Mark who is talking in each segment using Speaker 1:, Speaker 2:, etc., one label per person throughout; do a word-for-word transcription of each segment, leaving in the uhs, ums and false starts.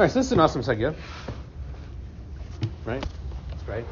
Speaker 1: right, so this is an awesome segment, right? That's great.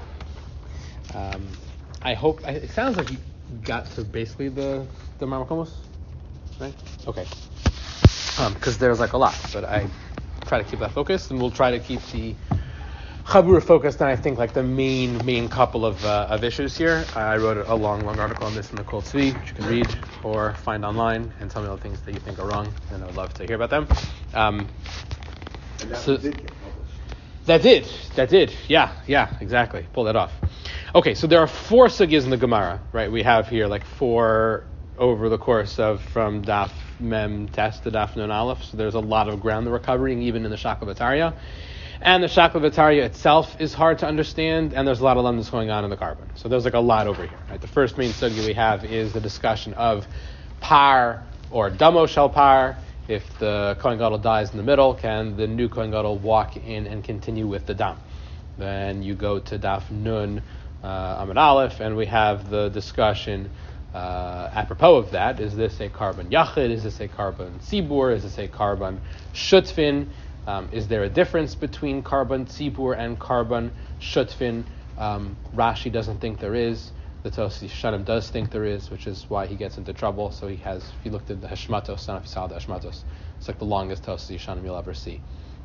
Speaker 1: Um, I hope I, it sounds like you got to basically the the Marmakomos, right? Okay. Because um, there's like a lot, but I try to keep that focused, and we'll try to keep the Chabura focused on, I think, like the main main couple of uh, of issues here. I wrote a long, long article on this in the Kol Tzvi, which you can read or find online, and tell me all the things that you think are wrong, and I would love to hear about them. Um,
Speaker 2: and that
Speaker 1: so,
Speaker 2: did get published.
Speaker 1: That did, that did, yeah, yeah, exactly. Pull that off. Okay, so there are four sugyas in the Gemara, right? We have here like four over the course of from Daf Mem Tes to Daf Nun Aleph. So there's a lot of ground that we're covering, even in the Shaklavataria. And the Shaklavataria itself is hard to understand, and there's a lot of lumdus going on in the carbon. So there's like a lot over here, right? The first main sugya we have is the discussion of par or damo shel par. If the Kohen Gadol dies in the middle, can the new Kohen Gadol walk in and continue with the dam? Then you go to Daf Nun uh, Amud Aleph, and we have the discussion uh, apropos of that. Is this a carbon yachid? Is this a carbon tzibur? Is this a carbon shutfin? Um, is there a difference between carbon tzibur and carbon shutfin? Um, Rashi doesn't think there is. The Tosi Shanim does think there is, which is why he gets into trouble. So he has, if you looked at the Hashmatos, not if you saw the Hashmatos, it's like the longest Tosi Shanim you'll ever see,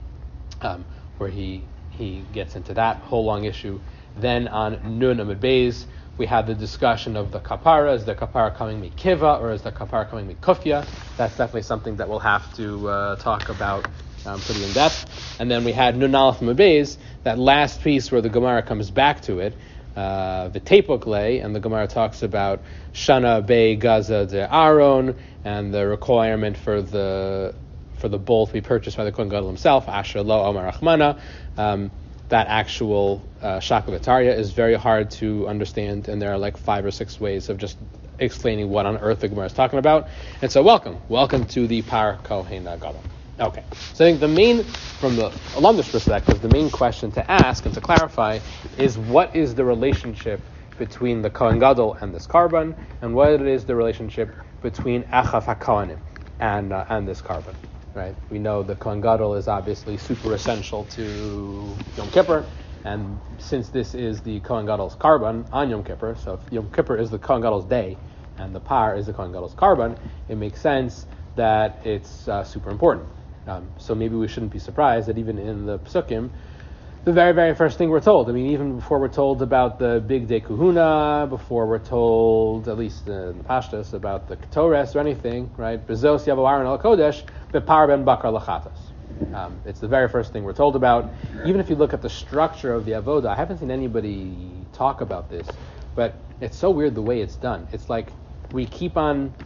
Speaker 1: um, where he he gets into that whole long issue. Then on Nun Amud Beis, we have the discussion of the kapara. Is the kapara coming mikiva, or is the kapara coming mikufya? That's definitely something that we'll have to uh, talk about um, pretty in depth. And then we had Nun Aleph Amud Beis, that last piece where the Gemara comes back to it, uh, the Tepok, and the Gemara talks about Shana Be Gaza de Aaron, and the requirement for the for the bull to be purchased by the Kohen Gadol himself, Asher Lo Omar Rachmana. Um, that actual uh, Shaklavataria is very hard to understand, and there are like five or six ways of just explaining what on earth the Gemara is talking about. And so welcome. Welcome to the Par Kohen Gadol. Okay. So I think the main, from the alumnus perspective, the main question to ask and to clarify is what is the relationship between the Kohen Gadol and this carbon, and what is the relationship between Achav HaKohanim and, uh, and this carbon. Right, we know the Kohen Gadol is obviously super essential to Yom Kippur, and since this is the Kohen Gadol's carbon on Yom Kippur, so if Yom Kippur is the Kohen Gadol's day, and the par is the Kohen Gadol's carbon, it makes sense that it's uh, super important. Um, so maybe we shouldn't be surprised that even in the Psukim, the very, very first thing we're told, I mean, even before we're told about the big day Kuhuna, before we're told, at least in the Pashtus, about the Ketores or anything, right? Bezos Yavo Aaron al Kodesh, Bepar ben Bakar Lachatas. Um, it's the very first thing we're told about. Even if you look at the structure of the Avoda, I haven't seen anybody talk about this, but it's so weird the way it's done. It's like we keep on,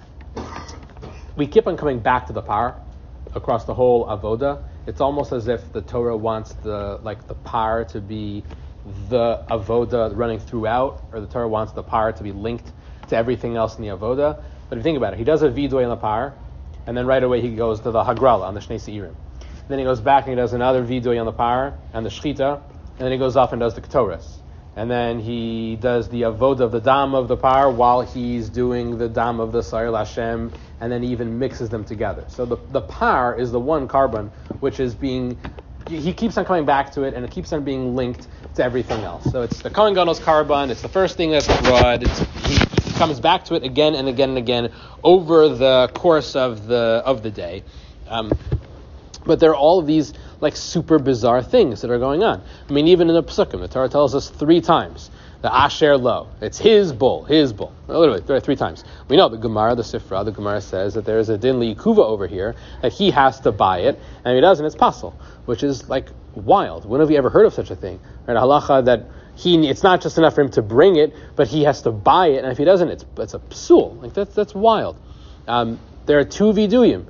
Speaker 1: we keep on coming back to the par across the whole Avoda. It's almost as if the Torah wants the like the par to be the avoda running throughout, or the Torah wants the par to be linked to everything else in the avoda. But if you think about it, he does a vidoy on the par, and then right away he goes to the hagrala on the Shnei Seirim. Then he goes back and he does another vidoy on the par and the shchita, and then he goes off and does the ketores. And then he does the avoda of the dam of the par while he's doing the dam of the Saril Hashem, and then he even mixes them together. So the, the par is the one carbon which is being, he keeps on coming back to it, and it keeps on being linked to everything else. So it's the Kohen Gadol's carbon, it's the first thing that's brought, it's, he, he comes back to it again and again and again over the course of the of the day. Um, but there are all of these like super bizarre things that are going on. I mean, even in the Pesukim, the Torah tells us three times, the Asher Lo, it's his bull, his bull. Literally, three times. We know the Gemara, the Sifra, the Gemara says that there is a din li'ikuva over here, that he has to buy it, and if he doesn't, it's pasul, which is like wild. When have you ever heard of such a thing? Right, a halacha that he, it's not just enough for him to bring it, but he has to buy it, and if he doesn't, it's it's a psul. Like that's that's wild. Um, there are two viduyim.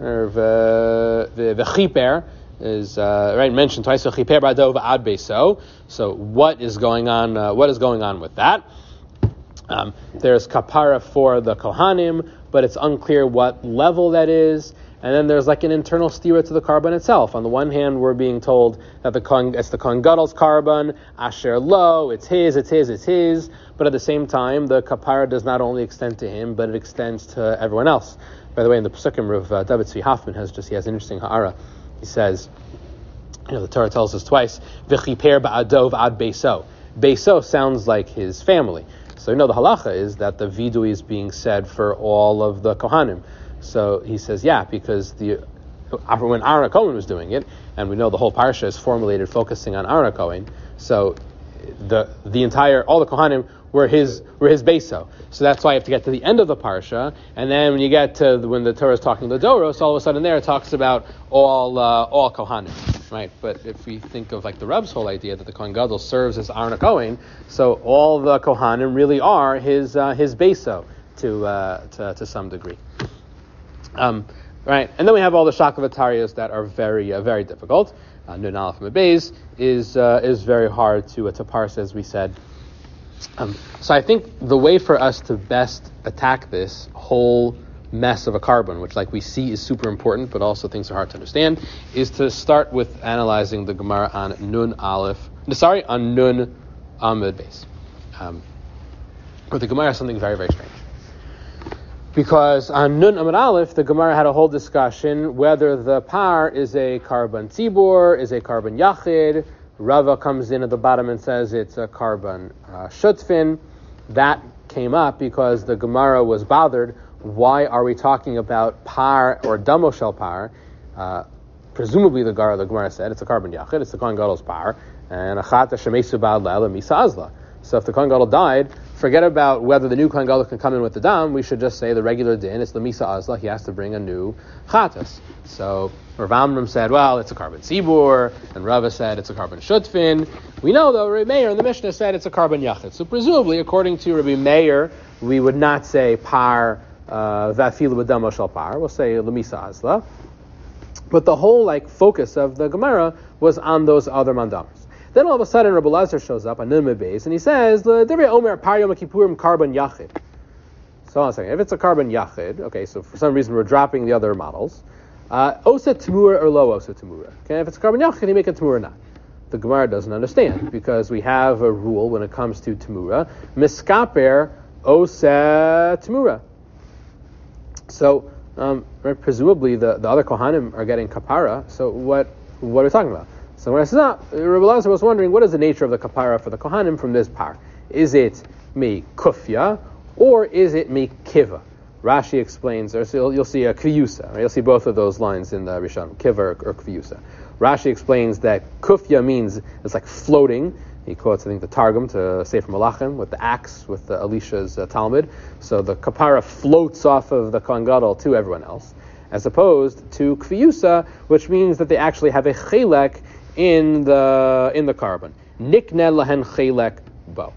Speaker 1: The the the chiper is uh, right mentioned twice. So chiper b'adov ad beso. So what is going on? Uh, what is going on with that? Um, there's kapara for the kohanim, but it's unclear what level that is. And then there's like an internal stira to the carbon itself. On the one hand, we're being told that the Kohen, it's the Kohen Gadol's carbon, Asher Lo, it's his, it's his, it's his. But at the same time, the kapara does not only extend to him, but it extends to everyone else. By the way, in the Pesukim, Rav uh, David Tzvi Hoffman has just, he has an interesting ha'ara. He says, You know, the Torah tells us twice, V'chiper ba'ado v'ad beiso. Beiso sounds like his family. So you know the halacha is that the vidui is being said for all of the Kohanim. So he says, yeah, because the when Aaron HaKohen was doing it, and we know the whole parsha is formulated focusing on Aaron HaKohen, so the the entire, all the Kohanim were his were his Beiso. So that's why you have to get to the end of the parsha, and then when you get to the, when the Torah is talking to Doros, all of a sudden there it talks about all uh, all Kohanim, right? But if we think of like the Reb's whole idea that the Kohen Gadol serves as Aaron HaKohen, so all the Kohanim really are his uh, his Beiso to, uh, to to some degree. Um, right, and then we have all the Shakavatarias that are very uh, very difficult. Uh, Nun Aleph Mebez is uh, is very hard to uh, to parse, as we said. Um, so I think the way for us to best attack this whole mess of a carbon, which like we see is super important, but also things are hard to understand, is to start with analyzing the Gemara on Nun Aleph, sorry, on Nun Amud Beis. Um, but the Gemara is something very, very strange. Because on Nun Amud Aleph, the Gemara had a whole discussion whether the par is a carbon tzibur, is a carbon yachid. Rava comes in at the bottom and says it's a carbon uh, shutfin. That came up because the Gemara was bothered. Why are we talking about par or damoshel par? Uh, presumably the Gemara, the Gemara said it's a carbon yachid, it's the Kohen Gadol's par, and achata shemesu ba'ad la'el misa azla. So if the Kohen Gadol died, forget about whether the new Kohen Gadol can come in with the dam. We should just say the regular din, it's the misa azla. He has to bring a new chatas. So Rav Amram said, well, it's a carbon tzibur, and Rava said it's a carbon shutfin. We know, though, Rabbi Meir in the Mishnah said it's a carbon yachid. So presumably, according to Rabbi Meir, we would not say par vafilu b'damo shel par. We'll say lemisa azla. But the whole like focus of the Gemara was on those other mandamas. Then all of a sudden, Rabbi Lazar shows up on Nun Beis, and he says, "L'divrei Omer par Yom Kippurim carbon yachid." So hold on a second. If it's a carbon yachid, okay, so for some reason we're dropping the other models. Uh, osa Tamura or lo osa Tamura. Okay, if it's a carbon yachid, you make a Tamura or not. The Gemara doesn't understand because we have a rule when it comes to Tamura: miskaper osa Tamura. So um, right, presumably the, the other Kohanim are getting kapara. So what what are we talking about? So when I said, ah, Rabbi Lazar was wondering, what is the nature of the kapara for the Kohanim from this par? Is it mi kufya or is it mi kiva? Rashi explains, or so you'll, you'll see a kviyusa. Right? You'll see both of those lines in the Rishon, kiva or, or kviyusa. Rashi explains that kufya means it's like floating. He quotes, I think, the Targum to Sefer Malachim with the axe, with the Elisha's uh, Talmud. So the kapara floats off of the Kohen Gadol to everyone else, as opposed to kviyusa, which means that they actually have a chelek in the in the carbon. Nikne lahen chelek bo.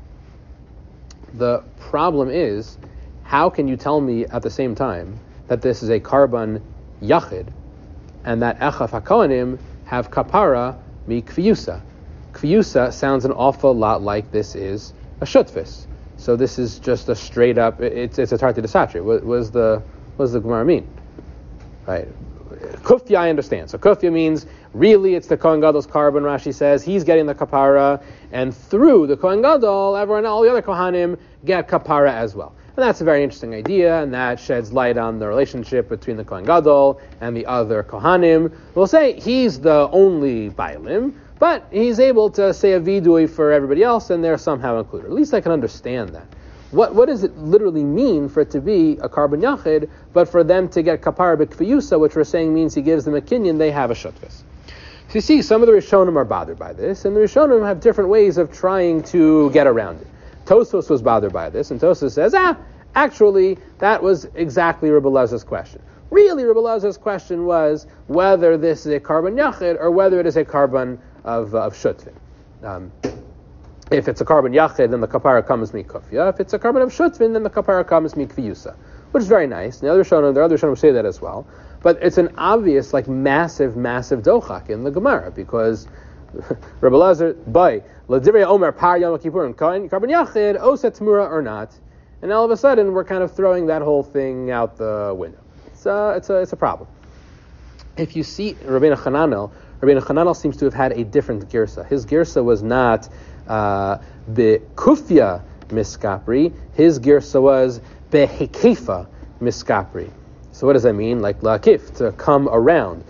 Speaker 1: The problem is, how can you tell me at the same time that this is a carbon yachid and that echaf hakohanim have kapara mi kviyusa? Kviyusa sounds an awful lot like this is a shutfis. So this is just a straight up, it's it's a tarti desatri. What was the what does the Gemara mean? Right. Kufya I understand. So kufya means really it's the Kohen Gadol's carbon, Rashi says, he's getting the kapara, and through the Kohen Gadol, everyone, all the other Kohanim get kapara as well. And that's a very interesting idea, and that sheds light on the relationship between the Kohen Gadol and the other Kohanim. We'll say he's the only Bailim, but he's able to say a vidui for everybody else, and they're somehow included. At least I can understand that. What what does it literally mean for it to be a carbon yachid, but for them to get kapara b'kviyusa, which we're saying means he gives them a kinyan, they have a shutvis. So you see, some of the Rishonim are bothered by this, and the Rishonim have different ways of trying to get around it. Tosfos was bothered by this, and Tosfos says, ah, actually, that was exactly Rabbi Lazar's question. Really, Rabbi Lazar's question was whether this is a carbon yachid or whether it is a carbon of, of shutvin. Um, if it's a carbon yachid, then the kapara comes mi kufya. If it's a carbon of shutvin, then the kapara comes mi kviyusa, which is very nice. And the other Rishonim, the other Rishonim say that as well. But it's an obvious, like, massive, massive dochak in the Gemara, because Rabbi Lazar, by L'divrei Omer par Yom Kippurim carbon yachid, osa Tamura or not, and all of a sudden we're kind of throwing that whole thing out the window. It's a, it's a, it's a problem. If you see Rabbeinu Hananel, Rabbeinu Hananel seems to have had a different girsa. His girsa was not uh, be'kufya miskapri. His girsa was be'hekefa miskapri. So what does that mean? Like la'akif, to come around.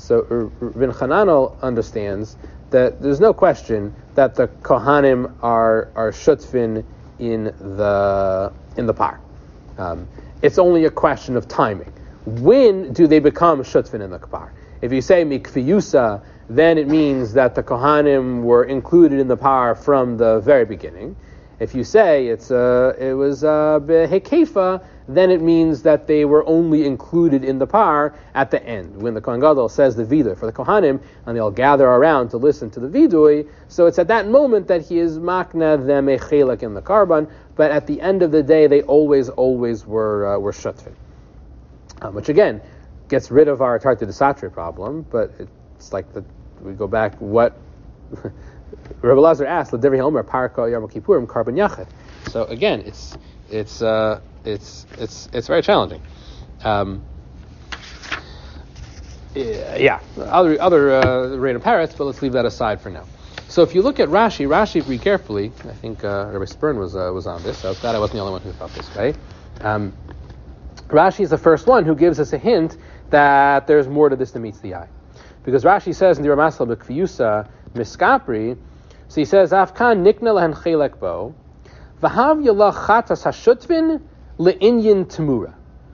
Speaker 1: So Rabbeinu Hananel understands that there's no question that the Kohanim are are shutfin in the in the par. Um, it's only a question of timing. When do they become shutfin in the par? If you say mikfiyusa, then it means that the Kohanim were included in the par from the very beginning. If you say it's uh, it was uh, behekefa, then it means that they were only included in the par at the end, when the Kohen Gadol says the vidur for the Kohanim, and they all gather around to listen to the vidui. So it's at that moment that he is makna them a chelak in the karban, but at the end of the day, they always, always were uh, were shutfin. Um, which again gets rid of our tarta desatre problem, but it's like the, we go back what Rabbi Lazar asked, L'Devrei Homer Parka Yom Kippurim Karban Yachid. So again, it's it's uh, it's it's it's very challenging. Um, yeah, other other uh, random parrots, but let's leave that aside for now. So if you look at Rashi, Rashi, read carefully. I think uh, Rabbi Spurn was uh, was on this. So I was glad I wasn't the only one who thought this way. Um, Rashi is the first one who gives us a hint that there's more to this than meets the eye, because Rashi says in the Ramasal B'Kviyusa Miskapri, so he says Afkan Nikna Lehen Chelek Bo V'Hav Yala Chatas Hashutvin LeInyin Temura.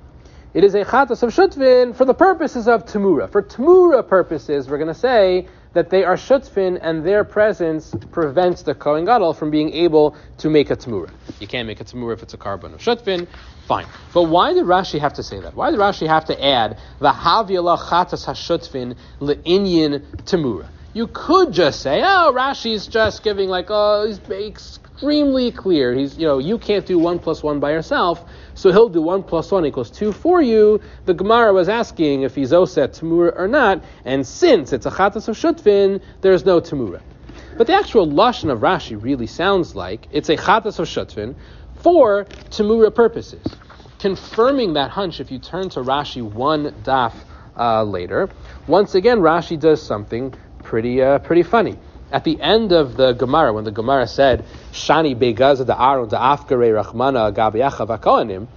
Speaker 1: It is a chatas of shutvin for the purposes of temura. For temura purposes, we're going to say that they are shutvin and their presence prevents the Kohen Gadol from being able to make a temura. You can't make a temura if it's a carbon of shutvin. Fine. But why did Rashi have to say that? Why did Rashi have to add v'hav yala chatas hashutvin le'inyin temura? You could just say, oh, Rashi's just giving like, oh, he's extremely clear. He's, you know, you can't do one plus one by yourself, so he'll do one plus one equals two for you. The Gemara was asking if he's oset temura or not, and since it's a chatas of shutvin, there's no temura. But the actual lashon of Rashi really sounds like it's a chatas of shutvin for temura purposes. Confirming that hunch, if you turn to Rashi one daf uh, later, once again Rashi does something pretty uh, pretty funny. At the end of the Gemara, when the Gemara said Shani Begaza da Aaron da Afkare Rachmana Gabiacha Vakoanim,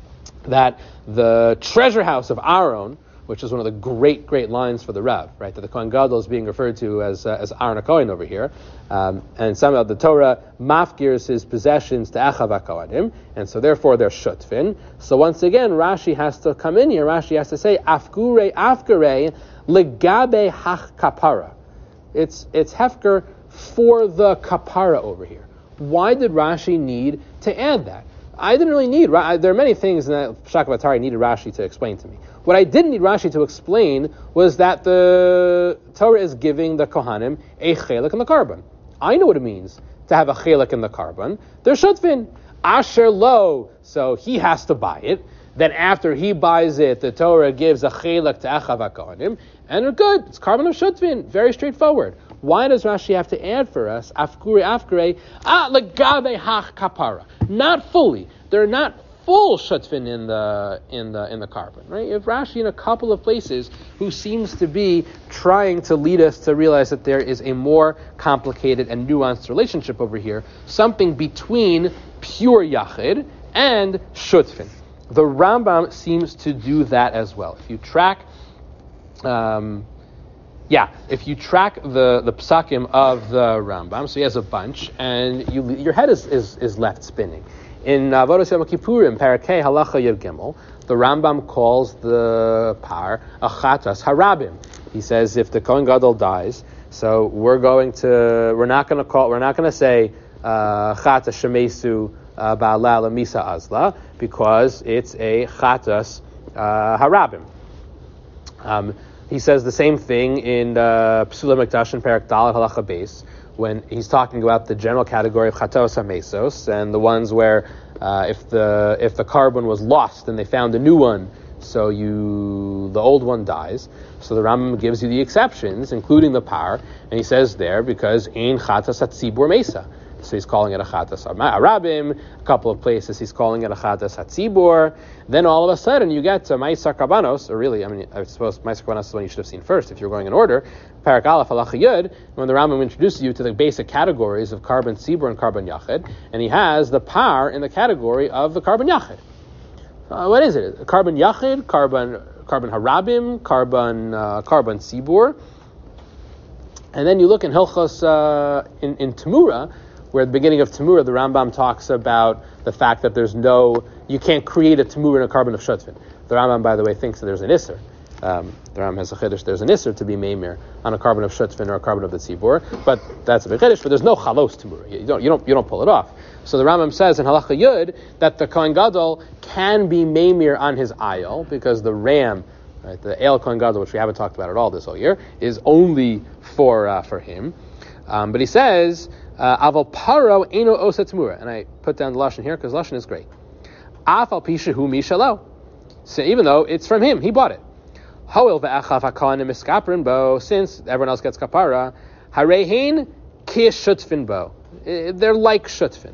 Speaker 1: that the treasure house of Aaron, which is one of the great, great lines for the Rav, right? That the Kohen Gadol is being referred to as uh, as Aaron HaKohen over here, um, and somehow the Torah mafgirs his possessions to Achav HaKohanim, and so therefore they're shutfin. So once again, Rashi has to come in here. Rashi has to say Afkure Afkare Legabe Hach Kapara. It's it's hefker for the kapara over here. Why did Rashi need to add that? I didn't really need. There are many things that Shakavatari needed Rashi to explain to me. What I didn't need Rashi to explain was that the Torah is giving the Kohanim a chelek in the carbon. I know what it means to have a chelek in the carbon. They're shutvin. Asher lo, so he has to buy it. Then after he buys it, the Torah gives a chelek to Achav HaKohanim, and they're good. It's carbon of shutvin. Very straightforward. Why does Rashi have to add for us afkure afkure ah legabe hach kapara? Not fully. They're not full shutvin in the in the in the carbon, right? If Rashi in a couple of places who seems to be trying to lead us to realize that there is a more complicated and nuanced relationship over here, something between pure yachid and shutvin. The Rambam seems to do that as well. If you track, um, yeah, if you track the, the psakim of the Rambam, so he has a bunch, and you, your head is, is, is left spinning. In Avodas Yom Kippurim, Parakeh Halacha Yud Gimel, the Rambam calls the par a chatas harabim. He says if the Kohen Gadol dies, so we're going to, we're not going to call, we're not going to say uh, chatas shemesu ba'ala lemisa azla, because it's a chatas uh, harabim. Um, he says the same thing in uh, Psula Mikdash and Perak Dalet Halacha Beis, when he's talking about the general category of chatos hamesos and the ones where uh, if the if the carbon was lost and they found a new one, so you the old one dies. So the Rambam gives you the exceptions, including the par, and he says there because ein chatas hatzibur mesa. So he's calling it a chatas arabim. A couple of places he's calling it a chatas hatzibur. Then all of a sudden you get to Ma'aser Karbanos, or really, I mean, I suppose Ma'aser Karbanos is the one you should have seen first if you're going in order. Parak Aleph Halacha Yud, when the Rambam introduces you to the basic categories of carbon tzibur and carbon yachid, and he has the par in the category of the carbon yachid. Uh, what is it? Carbon yachid, carbon carbon harabim, carbon uh, carbon sibur. And then you look in Hilchos, uh, in, in Tamura, where at the beginning of Tamura, the Rambam talks about the fact that there's no, you can't create a Tamura in a carbon of Shutfin. The Rambam, by the way, thinks that there's an Isser. Um, the Rambam has a Chiddush, there's an Isser to be Meimir on a carbon of Shutfin or a carbon of the Tzibur, but that's a big Chiddush, but there's no Chalos Tamura. You don't, you don't, you don't pull it off. So the Rambam says in Halacha Yud that the Kohen Gadol can be Meimir on his ayil, because the ram, right, the El Kohen Gadol, which we haven't talked about at all this whole year, is only for uh, for him. Um, but he says, Aval Paro Eno Osa Tamura. And I put down the Lashon here because Lashon is great. Afal Pishahu Mishalo. So even though it's from him, he bought it. Hoil ve'achav hakanim miskaprin bo. Since everyone else gets kapara, harehin kish shutfin bo. They're like shutfin.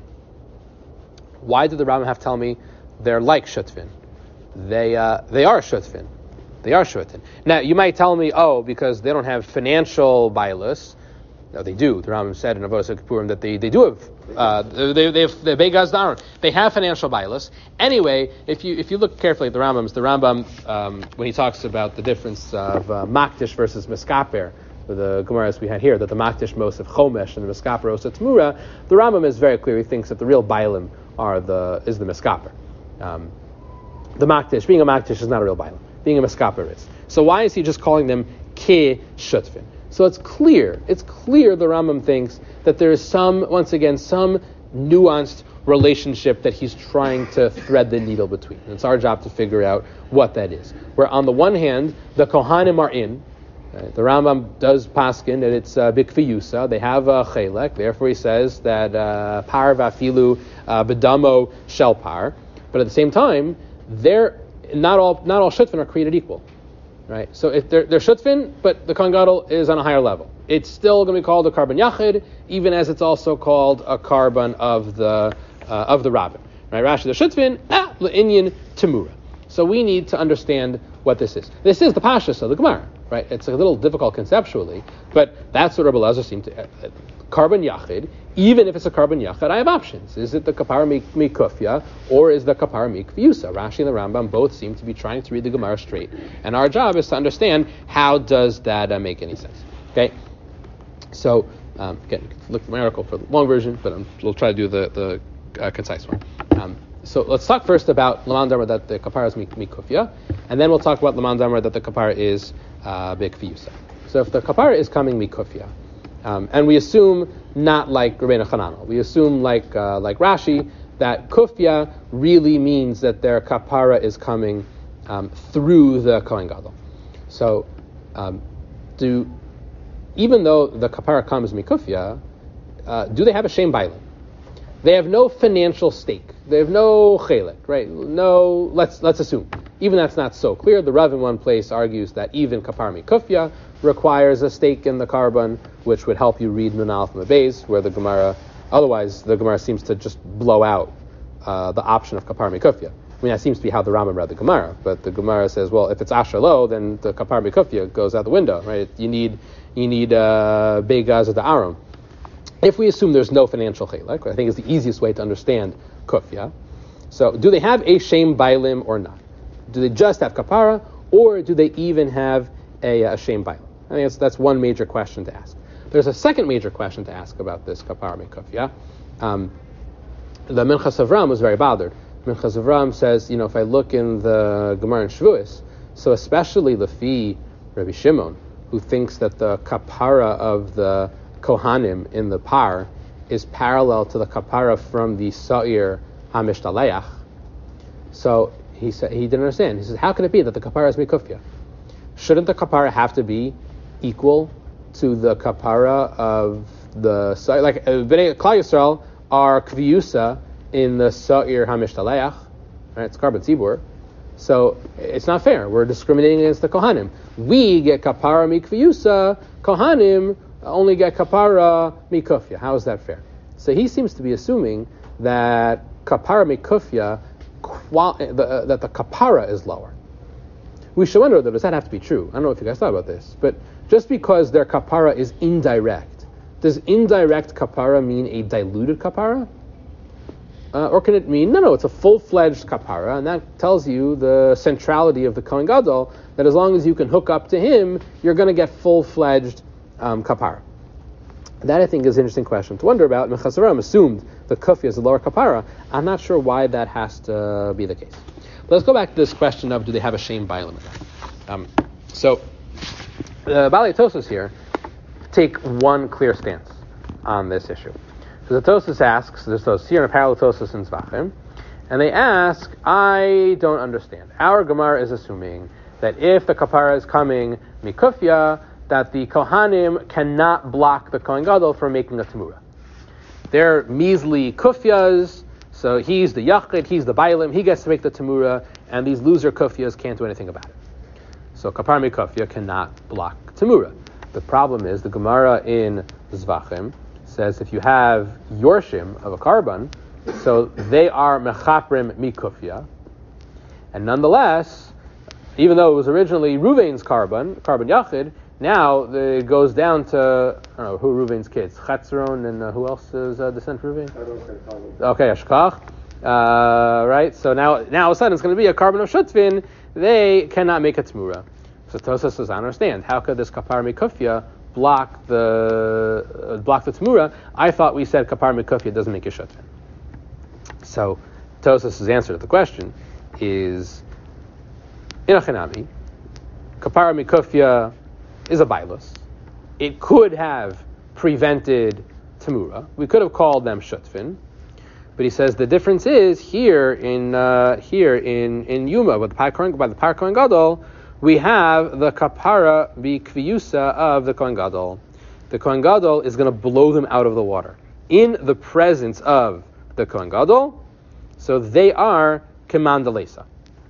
Speaker 1: Why did the Rambam have to tell me they're like shutfin? They uh, they are shutfin. They are shutfin. Now you might tell me, oh, because they don't have financial bailus. No, they do. The Rambam said in Avodas Kippurim that they, they do have uh, they they have the Begaz Daron. They have financial bailus. Anyway, if you if you look carefully at the Rambams, the Rambam um, when he talks about the difference of uh, Makdish versus Miskaper, the Gemaras we had here, that the Makdish most of Chomesh and the Miskaper Osa Tamura, the Rambam is very clear. He thinks that the real Bailim are the is the Miskaper. Um, the Makdish, being a Makdish is not a real Bailim. Being a Miskaper is. So why is he just calling them Ke Shutvin? So it's clear, it's clear the Rambam thinks that there is some, once again, some nuanced relationship that he's trying to thread the needle between. And it's our job to figure out what that is. Where on the one hand, the Kohanim are in. Right? The Rambam does paskin that it's uh, bikviyusa. They have a chelek. Therefore, he says that uh, par vafilu uh, bedamo shel par. But at the same time, they're not all not all shutfin are created equal. Right, so if they're, they're shutfin, but the Kohen Gadol is on a higher level. It's still going to be called a carbon yachid, even as it's also called a carbon of the uh, of the rabbin. Right, Rashi the shutfin, ah, le'inyan tamura. So we need to understand what this is. This is the pashas of the Gemara. Right, it's a little difficult conceptually, but that's what Rabbi Elazar seemed to. Uh, uh, carbon yachid, even if it's a carbon yachid, I have options. Is it the kapara mikufya or is the kapara mikviyusa? Rashi and the Rambam both seem to be trying to read the Gemara straight, and our job is to understand how does that uh, make any sense. Okay, so um, again, you can look at my article for the long version, but um, we'll try to do the the uh, concise one. Um, so let's talk first about Laman Damar that the kapara is mikufya, and then we'll talk about Laman Damar that the kapara is uh, mikviyusa. So if the kapara is coming mikufya, Um, and we assume not like Rabbeinu Chananel. We assume like uh, like Rashi that kufya really means that their kapara is coming um, through the Kohen Gadol. So, um, do even though the kapara comes mikufya, uh, do they have a shem bailim? They have no financial stake. They have no chelik, right? No. Let's let's assume. Even that's not so clear. The Rav in one place argues that even kapara mikufya requires a stake in the carbon, which would help you read Nun Aleph Mabez, where the Gemara, otherwise the Gemara seems to just blow out uh, the option of kapar mikufya. I mean, that seems to be how the Rambam read the Gemara, but the Gemara says, well, if it's ashalo, then the kapar mikufya goes out the window, right? You need you need uh, begaz of the aron. If we assume there's no financial chelek, I think is the easiest way to understand kufya. So, do they have a shem bailim or not? Do they just have kapara, or do they even have a, a shem bailim? I think that's, that's one major question to ask. There's a second major question to ask about this kapara mikufya. Um, the Minchas Avram was very bothered. Minchas Avram says, you know, if I look in the Gemara in Shavuos, so especially Lefi Rabbi Shimon, who thinks that the kapara of the Kohanim in the par is parallel to the kapara from the Sa'ir HaMishtalayach. So he said he didn't understand. He says, how can it be that the kapara is mikufya? Shouldn't the kapara have to be equal to the kapara of the Sa'ir? Like Bnei Klal Yisrael are kviyusa in the Sa'ir HaMishtalayach, right? It's carbon tzibur. So it's not fair. We're discriminating against the Kohanim. We get kapara mikviyusa, Kohanim only get kapara mikufya. How is that fair? So he seems to be assuming that kapara mikufya, qual- the, uh, that the kapara is lower. We should wonder, though, does that have to be true? I don't know if you guys thought about this, but just because their kapara is indirect, does indirect kapara mean a diluted kapara? Uh, or can it mean, no, no, it's a full-fledged kapara, and that tells you the centrality of the Kohen Gadol, that as long as you can hook up to him, you're going to get full-fledged um, kapara. That, I think, is an interesting question to wonder about. Minchas Aram assumed the kufya is the lower kapara. I'm not sure why that has to be the case. But let's go back to this question of, do they have a shame bailim? Um, so, the Balei Tosfos here take one clear stance on this issue. So the Tosfos asks, there's those here in a parallel Tosfos in Zvachim, and they ask, I don't understand. Our Gemara is assuming that if the kapara is coming mikufya, that the Kohanim cannot block the Kohen Gadol from making a Tamura. They're measly kufyas, so he's the Yachid, he's the Bailim, he gets to make the Tamura, and these loser kufyas can't do anything about it. So Kapar Mikufya cannot block Tamura. The problem is, the Gemara in Zvachim says if you have Yorshim of a Karban, so they are Mechaprim Mikufya, and nonetheless, even though it was originally Ruvain's Karban, Karban Yachid, now the, it goes down to, I don't know, who Ruvain's kids? Chetzron, and uh, who else is uh, descent Ruvain? Okay, Ashkach. Uh, right, so now, now all of a sudden it's going to be a Karban of Shutvin. They cannot make a Tmura. So Tosfos says, I understand. How could this Kapar Mikufya block the uh, block the Tmura? I thought we said Kapar Mikufya doesn't make a Shutvin. So Tosfos' answer to the question is, in a Chanami, Kapar Mikufya is a bailus. It could have prevented Tamura. We could have called them Shutvin. But he says the difference is here in uh, here in, in Yuma, with the Par Kohen, by the Par Kohen Gadol, we have the kapara b'kviyusa of the Kohen Gadol. The Kohen Gadol is going to blow them out of the water in the presence of the Kohen Gadol. So they are kemandalesa.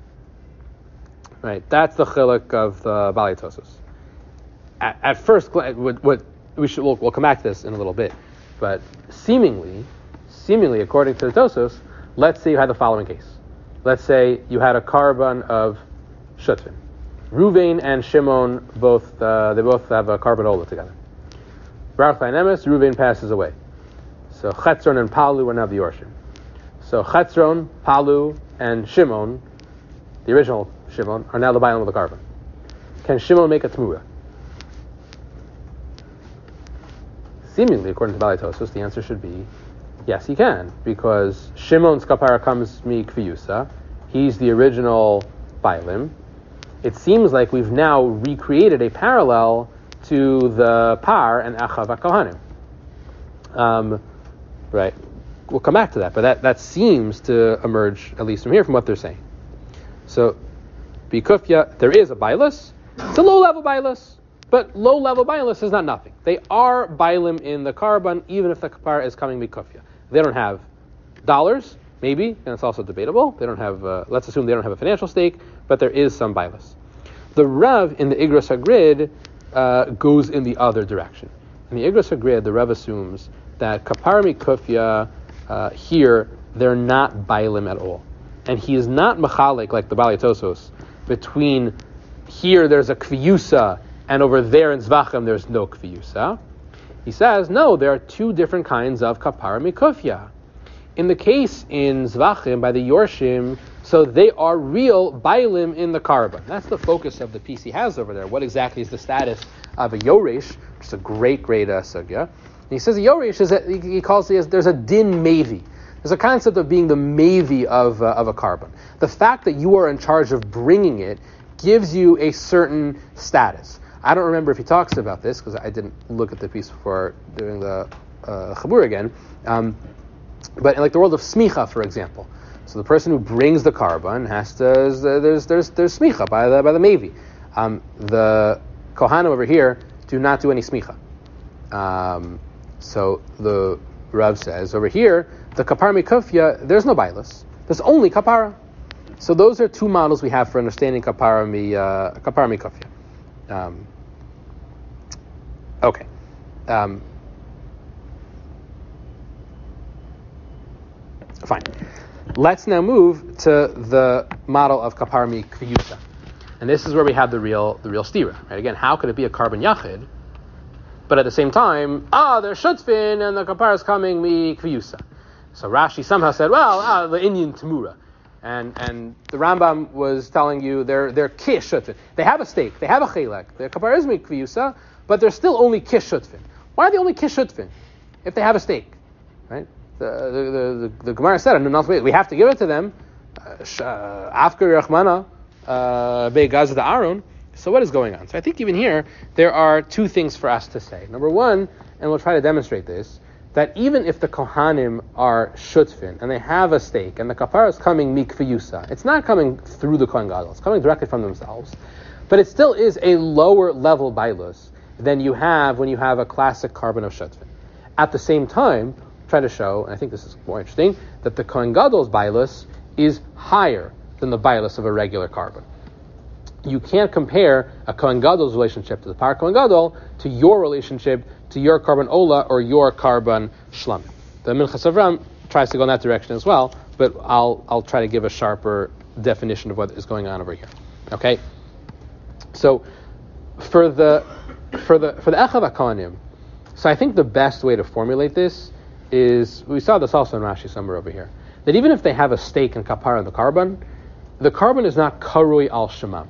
Speaker 1: Right, that's the chiluk of the Balei Tosfos. At, at first, what, what we should we'll, we'll come back to this in a little bit, but seemingly, seemingly according to the Tosfos, let's say you had the following case. Let's say you had a karban of Shutvin. Ruvain and Shimon both uh, they both have a karban ola together. Baruch Emes, Ruvain passes away. So Chetzron and Palu are now the Yorshim. So Chetzron, Palu, and Shimon, the original Shimon, are now the Bailam of the karban. Can Shimon make a Tmura? Seemingly, according to Balei Tosfos, the answer should be yes, he can, because Shimon's kapara comes mi kviyusa. He's the original Bailim. It seems like we've now recreated a parallel to the Par and Achav HaKohanim. Um, right. We'll come back to that, but that, that seems to emerge, at least from here, from what they're saying. So, Bikufya, there is a Bailus. It's a low-level Bailus, but low-level Bailus is not nothing. They are Bailim in the Karban, even if the Kapar is coming Bikufya. They don't have dollars, maybe, and it's also debatable. They don't have, uh, let's assume they don't have a financial stake, but there is some Bailus. The Rav in the Igros HaGrid uh, goes in the other direction. In the Igros HaGrid, the Rav assumes that Kapar Mikufya, uh, here, they're not Bailim at all. And he is not Machalik, like the Balei Tosfos, between here there's a Kviyusa, and over there in Zvachim there's no Kviyusa. He says, no, there are two different kinds of Kapar Mikufya. In the case in Zvachim, by the Yorshim, so they are real Bailim in the Karban. That's the focus of the piece he has over there. What exactly is the status of a Yoresh, which is a great, great uh, sugya. And he says a Yoresh is that he calls it, there's a din mevi. There's a concept of being the mevi of, uh, of a Karban. The fact that you are in charge of bringing it gives you a certain status. I don't remember if he talks about this, because I didn't look at the piece before doing the uh, Chabur again. Um, but in like the world of smicha, for example. So the person who brings the karban has to, there's there's there's, there's smicha by the by the mevi. Um, the kohanim over here do not do any smicha. Um, so the Rav says over here, the kapar mikufya, there's no bailus. There's only kapara. So those are two models we have for understanding kapara mi uh, kapara mikufya. Um, okay. Um, fine. Let's now move to the model of kapar mi kviyusa. And this is where we have the real the real stira. Right? Again, how could it be a karban yachid, but at the same time, ah, there's shutzfin and the kapar is coming mi kviyusa? So Rashi somehow said, well, uh, the Indian Tamura. And and the Rambam was telling you they're they're kish shutfin. They have a stake, they have a chelek, they're kaparizmi kviyusa, but they're still only kish shutfin. Why are they only kish shutfin if they have a stake? Right? The the the, the Gemara said, no, we have to give it to them. Afkar Rachmana be'gaz the Aaron. So what is going on? So I think even here there are two things for us to say. Number one, and we'll try to demonstrate this, that even if the Kohanim are shutfin and they have a stake and the kapara is coming mikviyusa, it's not coming through the Kohen Gadol, it's coming directly from themselves, but it still is a lower level bailus than you have when you have a classic carbon of shutfin. At the same time, try to show, and I think this is more interesting, that the Kohen Gadol's bailus is higher than the bailus of a regular carbon. You can't compare a Kohen Gadol's relationship to the Par Kohen Gadol to your relationship to your carbon Ola or your carbon Shlamim. The Minchas Avram tries to go in that direction as well, but I'll I'll try to give a sharper definition of what is going on over here. Okay? So for the for the for the Echav HaKohanim, so I think the best way to formulate this is, we saw this also in Rashi somewhere over here, that even if they have a stake in kapara in the carbon, the carbon is not karui al shemam.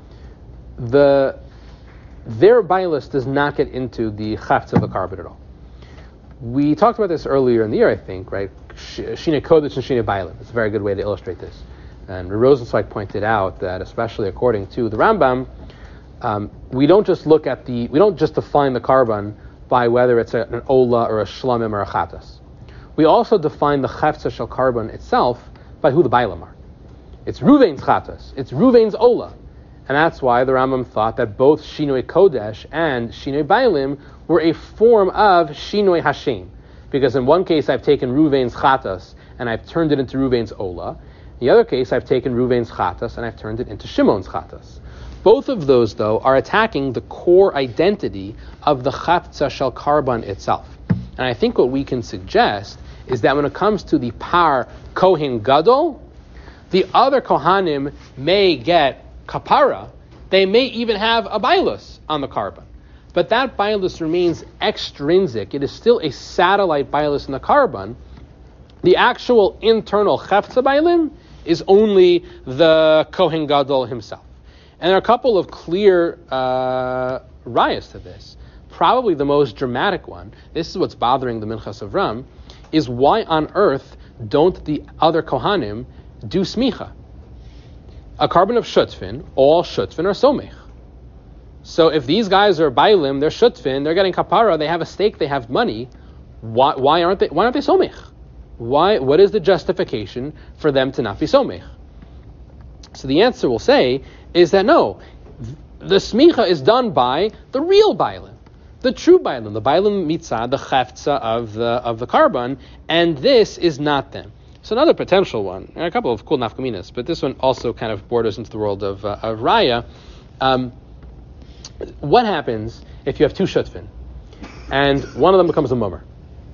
Speaker 1: The their bailus does not get into the chafetz of the carbon at all. We talked about this earlier in the year, I think, right? Shine Kodesh and Shine Bailim. It's a very good way to illustrate this. And Rosenzweig pointed out that, especially according to the Rambam, um, we don't just look at the, we don't just define the carbon by whether it's a, an Ola or a Shlamim or a Chatas. We also define the chafetz shel carbon itself by who the Bailim are. It's Ruvain's Chatas. It's Ruvain's Ola. And that's why the Rambam thought that both Shinoi Kodesh and Shinoi Bailim were a form of Shinoi Hashem. Because in one case I've taken Ruvain's Chatas and I've turned it into Ruvain's Ola. In the other case I've taken Ruvain's Chatas and I've turned it into Shimon's Chatas. Both of those, though, are attacking the core identity of the Chavtza Shel Karban itself. And I think what we can suggest is that when it comes to the Par Kohen Gadol, the other Kohanim may get kapara, they may even have a bailus on the carbon. But that bailus remains extrinsic. It is still a satellite bailus in the carbon. The actual internal chefza bailim is only the Kohen Gadol himself. And there are a couple of clear uh, rayas to this. Probably the most dramatic one, this is what's bothering the Minchas Avram, is why on earth don't the other Kohanim do smicha? A carbon of shutfin, all shutfin are somech. So if these guys are bailim, they're shutfin, they're getting kapara, they have a stake, they have money. Why, why aren't they? Why aren't they somech? Why? What is the justification for them to not be somech? So the answer we'll say is that no, the smicha is done by the real bailim, the true bailim, the bailim mitzah, the chefza of the of the carbon, and this is not them. So another potential one, there are a couple of cool nafkaminas, but this one also kind of borders into the world of, uh, of raya. Um, what happens if you have two shutfin, and one of them becomes a mummer?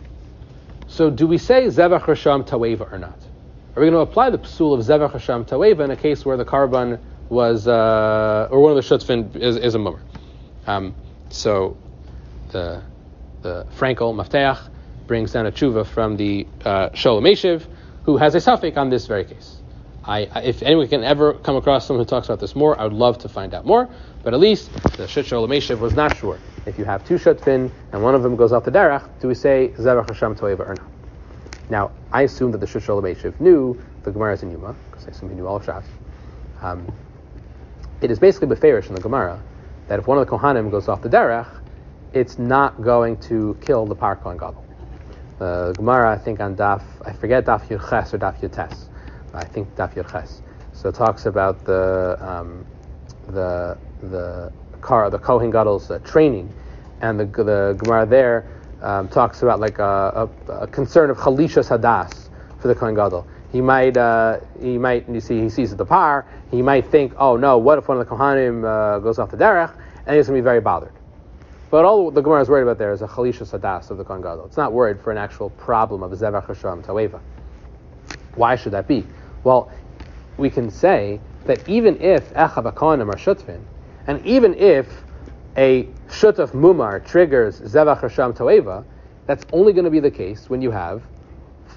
Speaker 1: So do we say zevach rasham taweva or not? Are we going to apply the psul of zevach rasham taweva in a case where the carbon was, uh, or one of the shutfin is, is a mummer? Um, so the the Frankel Mafteach brings down a tshuva from the uh, Sholem Eshiv, who has a suffix on this very case. I, I, if anyone can ever come across someone who talks about this more, I would love to find out more. But at least the Shut Sholem Eshiv was not sure. If you have two shutfin and one of them goes off the derech, do we say zevach hasham toeva or not? Now, I assume that the Shut Sholem Eshiv knew the Gemara's in Yuma, because I assume he knew all of Shas. Um, it is basically beferish in the Gemara that if one of the Kohanim goes off the derech, it's not going to kill the Par Kohen Gadol. The Gemara, I think on Daf, I forget Daf Yud Ches or Daf Yud Tes. I think Daf Yud Ches. So it talks about the um, the the car, the Kohen Gadol's uh, training, and the the Gemara there um, talks about like a, a, a concern of Chalishas Hadas for the Kohen Gadol. He might uh, he might you see he sees the par. He might think, oh no, what if one of the Kohanim uh, goes off the derech, and he's going to be very bothered. But all the Gemara is worried about there is a Chalisha Sadas of the Kohen Gadol. It's not worried for an actual problem of Zevach Hasham Taweva. Why should that be? Well, we can say that even if Echav HaKohanim are Shutfin, and even if a Shutaf Mumar triggers Zevach Hasham Taweva, that's only going to be the case when you have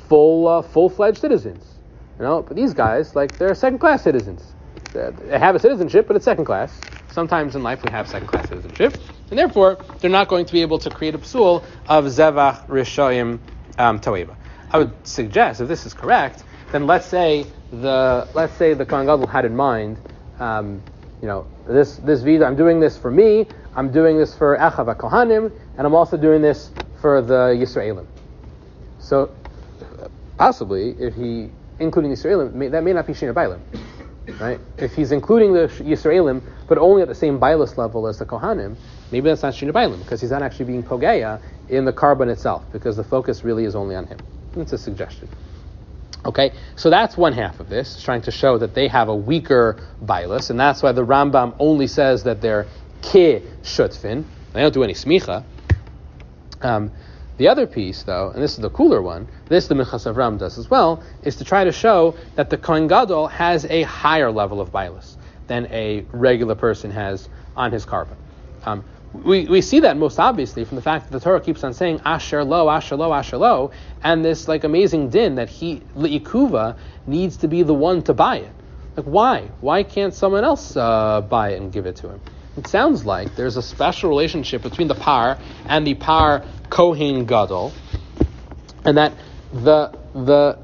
Speaker 1: full uh, full-fledged citizens. You know, but these guys, like, they're second-class citizens. They have a citizenship, but it's second class. Sometimes in life we have second-class citizenship, and therefore they're not going to be able to create a psul of zevach rishoyim um, toeva. I would suggest, if this is correct, then let's say the let's say the Kohen Gadol had in mind, um, you know, this this vida. I'm doing this for me. I'm doing this for Echav HaKohanim, and I'm also doing this for the Yisraelim. So possibly, if he including the Yisraelim, may, that may not be Shina Bailim. Right? If he's including the Yisraelim, but only at the same Bailus level as the Kohanim, maybe that's not Shina Bailim, because he's not actually being Pogeya in the carbon itself, because the focus really is only on him. It's a suggestion. Okay, so that's one half of this, trying to show that they have a weaker Bailus, and that's why the Rambam only says that they're Ke Shutfin. They don't do any Smicha. Um, The other piece, though, and this is the cooler one, this the Minchas Avram does as well, is to try to show that the Kohen Gadol has a higher level of Bailus than a regular person has on his carbon. Um, we, we see that most obviously from the fact that the Torah keeps on saying Asher Lo, Asher Lo, Asher Lo, and this like amazing din that he, Li'ikuva, needs to be the one to buy it. Like, why? Why can't someone else uh, buy it and give it to him? It sounds like there's a special relationship between the par and the par Kohen Gadol, and that the the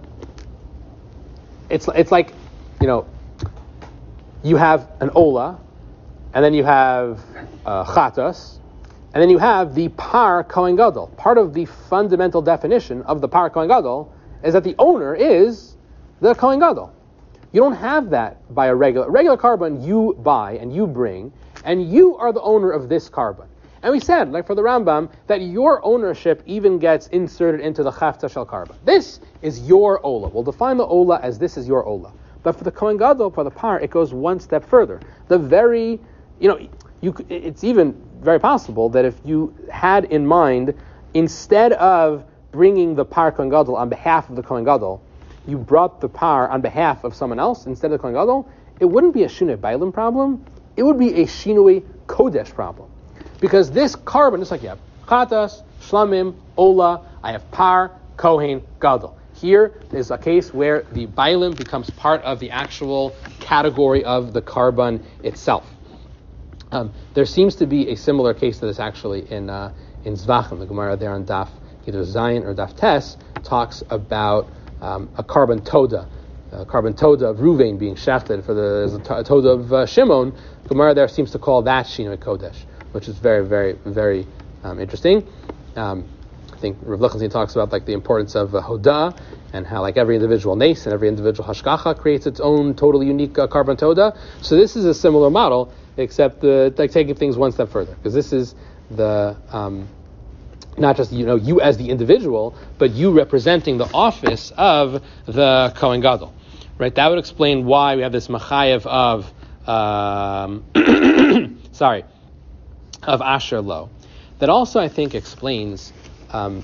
Speaker 1: it's it's like, you know, you have an Ola, and then you have uh, Chatas, and then you have the par Kohen Gadol. Part of the fundamental definition of the par Kohen Gadol is that the owner is the Kohen Gadol. You don't have that by a regular regular carbon you buy and you bring, and you are the owner of this carbon. And we said, like for the Rambam, that your ownership even gets inserted into the Chavta Shel carbon. This is your Ola. We'll define the Ola as this is your Ola. But for the Kohen Gadol, for the par, it goes one step further. The very, you know, you, it's even very possible that if you had in mind, instead of bringing the par Kohen Gadol on behalf of the Kohen Gadol, you brought the par on behalf of someone else instead of the Kohen Gadol, it wouldn't be a Shinui Bailim problem. It would be a Shinui Kodesh problem. Because this carbon, it's like you have Chatas, Shlamim, Ola, I have Par, Kohen, Gadol. Here is a case where the Bailim becomes part of the actual category of the carbon itself. Um, there seems to be a similar case to this actually in uh, in Zvachim. The Gemara there on Daf, either Zayin or Daf Tes, talks about um, a carbon Toda. Uh, carbon Toda of Ruvain being shafted for the, the Toda of uh, Shimon. Gemara there seems to call that Shinui Kodesh, which is very, very, very um, interesting. Um, I think Rav Lichtenstein talks about like the importance of uh, Hoda, and how like every individual nace and every individual hashgacha creates its own totally unique uh, carbon Toda. So this is a similar model, except uh, like taking things one step further, because this is the um, not just you know you as the individual, but you representing the office of the Kohen Gadol. Right? That would explain why we have this machayev of um, sorry. of Asher Lo. That also, I think, explains um,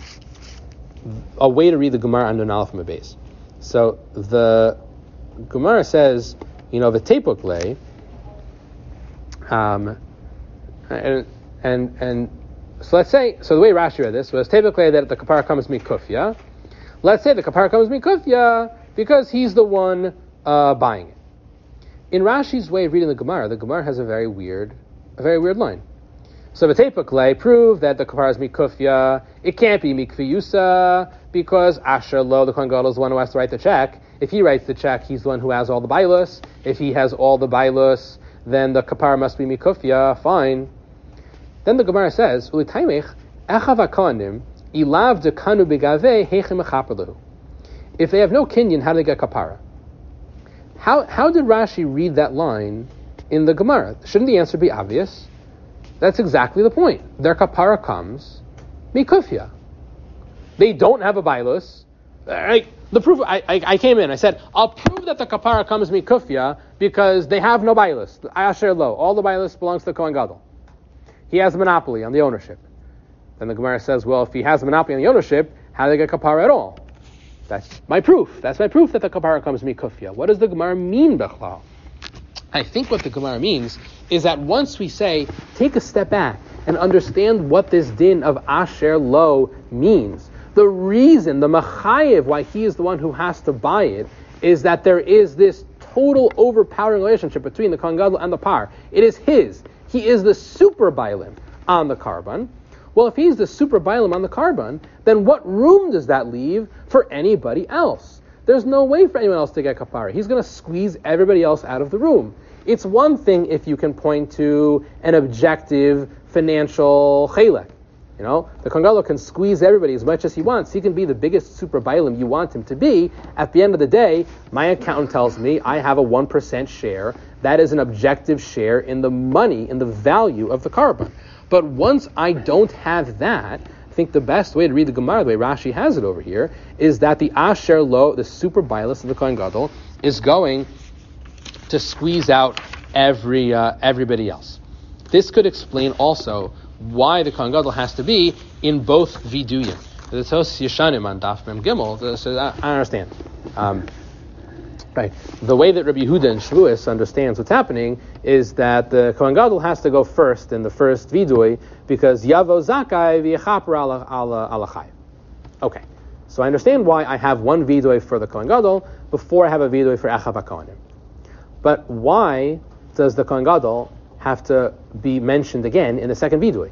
Speaker 1: a way to read the Gemara on Nun Aleph Mebez. So the Gemara says, you know, the Tepokle, um, and and and so let's say, so the way Rashi read this was Tepokle that the kapara comes mikufya. Let's say the kapara comes mikufya because he's the one uh, buying it. In Rashi's way of reading the Gemara, the Gemara has a very weird, a very weird line. So the Tepokle prove that the kapara is mikufya. It can't be mikviyusa because Asher Lo, the Kohen Gadol, is the one who has to write the check. If he writes the check, he's the one who has all the bailus. If he has all the bailus, then the kapara must be mikufya. Fine. Then the Gemara says, "Ulitaymech echav hakohanim ilav dekanu begave heichem mechaper. If they have no kinyan, how do they get kapara? How how did Rashi read that line in the Gemara? Shouldn't the answer be obvious? That's exactly the point. Their kapara comes mikufya. They don't have a bailus. I, the proof. I, I I came in. I said I'll prove that the kapara comes mikufya because they have no bailus. Asher Lo, all the bailus belongs to the Kohen Gadol. He has a monopoly on the ownership. Then the Gemara says, well, if he has a monopoly on the ownership, how do they get kapara at all? That's my proof. That's my proof that the kapara comes mikufya. What does the Gemara mean, Bechlal? I think what the Gemara means is that once we say, take a step back and understand what this din of Asher Lo means, The reason, the machayev, why he is the one who has to buy it, is that there is this total overpowering relationship between the Kohen Gadol and the par. It is his. He is the super bailim on the carbon. Well, if he's the super bailim on the carbon, then what room does that leave for anybody else? There's no way for anyone else to get kapara. He's going to squeeze everybody else out of the room. It's one thing if you can point to an objective financial chelek. You know, the Kohen Gadol can squeeze everybody as much as he wants. He can be the biggest super bailim you want him to be. At the end of the day, my accountant tells me I have a one percent share. That is an objective share in the money, in the value of the carbon. But once I don't have that, I think the best way to read the Gemara, the way Rashi has it over here, is that the Asher Lo, the super bailis of the Kohen Gadol, is going to squeeze out every uh, everybody else. This could explain also why the Kohen Gadol has to be in both viduyim. The Tos Yeshanim on Daf Mem Gimel, so I, I understand. Um, right. The way that Rabbi Yehuda and Shavuos understands what's happening is that the Kohen Gadol has to go first in the first viduy because Yavo Zakai v'Yechaper ala ala ala Chayev. Okay. So I understand why I have one viduy for the Kohen Gadol before I have a viduy for Echav HaKohanim. But why does the Kohen Gadol have to be mentioned again in the second vidui?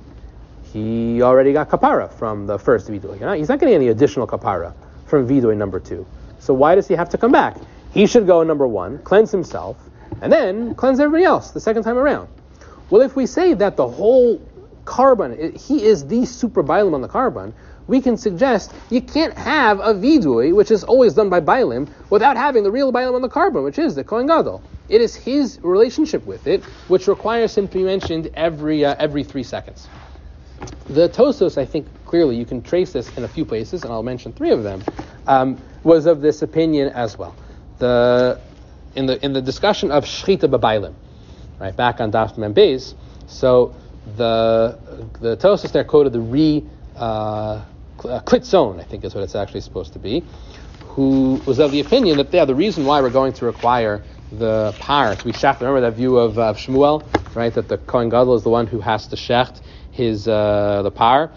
Speaker 1: He already got kapara from the first vidui. You know? He's not getting any additional kapara from vidui number two. So why does he have to come back? He should go in number one, cleanse himself, and then cleanse everybody else the second time around. Well, if we say that the whole carbon, he is the super bailim on the carbon, we can suggest you can't have a vidui, which is always done by bailim, without having the real bailim on the carbon, which is the Kohen Gadol. It is his relationship with it, which requires him to be mentioned every uh, every three seconds. The Tosos, I think, clearly, you can trace this in a few places, and I'll mention three of them, um, was of this opinion as well. The in the in the discussion of Shechita b'Bailim, right, back on Daf Mem Beis, so the the Tosos there quoted the Re uh, Klitzon, I think is what it's actually supposed to be, who was of the opinion that yeah, the reason why we're going to require the par to be shecht. Remember that view of, uh, of Shmuel, right? That the Kohen Gadol is the one who has to shecht his uh, the par.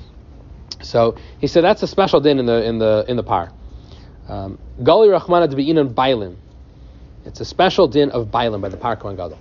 Speaker 1: So he said that's a special din in the in the in the par. Um, Gali Rachmana to be in bailim. It's a special din of bailim by the par Kohen Gadol.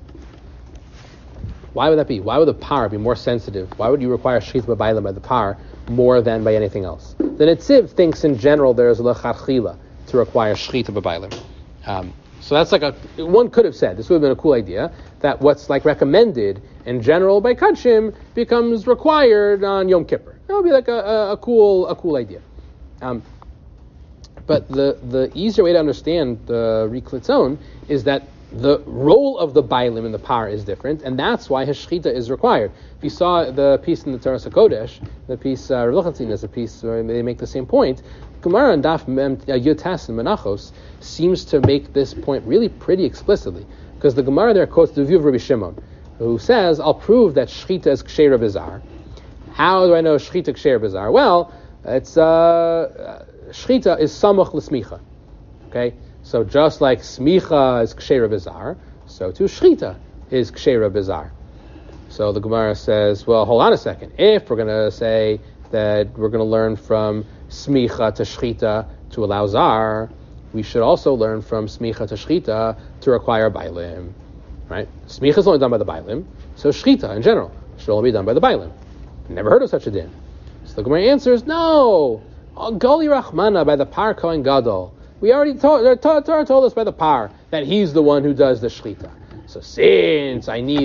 Speaker 1: Why would that be? Why would the par be more sensitive? Why would you require shechit b'bailim by the par more than by anything else? The Netziv thinks in general there is a lechatchila to require shechit b'bailim. Um, So that's like a, one could have said, this would have been a cool idea, that what's like recommended in general by Kachim becomes required on Yom Kippur. That would be like a, a, a cool a cool idea. Um, but the, the easier way to understand the Riklitzon is that the role of the Bailim in the par is different, and that's why his shechita is required. If you saw the piece in the Torah HaKodesh, the piece, uh, Rav Lochatzin is a piece where they make the same point. Gemara and Daf Mem Yotas and Menachos seems to make this point really pretty explicitly, because the Gemara there quotes the view of Rabbi Shimon, who says, I'll prove that shechita is ksheira bizar. How do I know shechita ksheira bizar? Well, it's uh, shechita is samach l'smicha. Okay, so just like smicha is ksheira bizar, so too shechita is ksheira bizar. So the Gemara says, well, hold on a second. If we're going to say that we're going to learn from smicha to shechita to allow zar, we should also learn from smicha to shechita to require bailim. Right? Smicha is only done by the bailim, so shechita in general should only be done by the bailim. Never heard of such a din. So the Gemara answers, no, Gali Rachmana by the par Kohen Gadol. We already told, the Torah told us by the par that he's the one who does the shechita. So since I need